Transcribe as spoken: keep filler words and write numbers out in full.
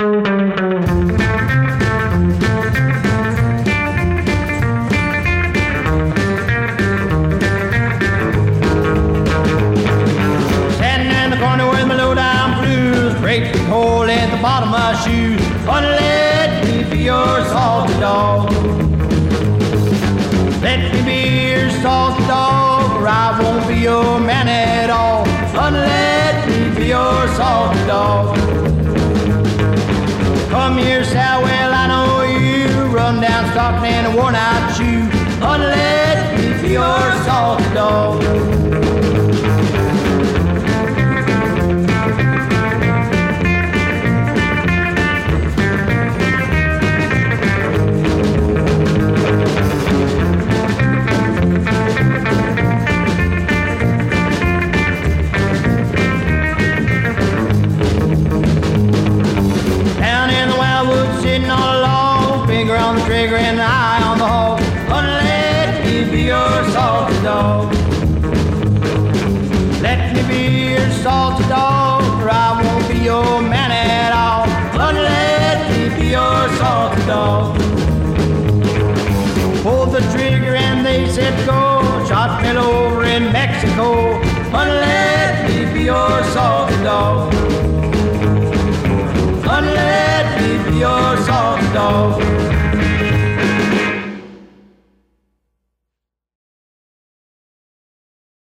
Hole at the bottom of my shoes. Oh, let me be your salty dog. Let me be your salty dog, or I won't be your man at all. Oh, let me be your salty dog. Come here, Sowell, I know you run down Stockton in a worn-out shoe. Oh, let me be your salty dog. On the trigger and the eye on the hole. Oh, let me be your salty dog. Let me be your salty dog, or I won't be your man at all. Oh, let me be your salty dog. Pulled the trigger and they said go. Shot fell over in Mexico. Oh, let me be your salty dog. Oh, let me be your salty dog.